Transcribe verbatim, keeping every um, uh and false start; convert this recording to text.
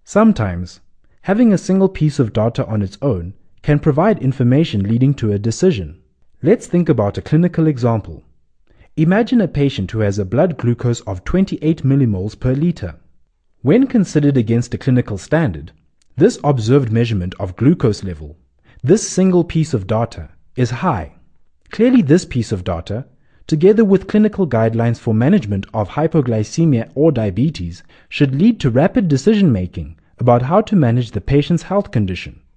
Sometimes, having a single piece of data on its own can provide information leading to a decision. Let's think about a clinical example. Imagine a patient who has a blood glucose of twenty-eight millimoles per liter. When considered against a clinical standard, this observed measurement of glucose level, this single piece of data, is high. Clearly, this piece of data, together with clinical guidelines for management of hypoglycemia or diabetes, should lead to rapid decision-making about how to manage the patient's health condition.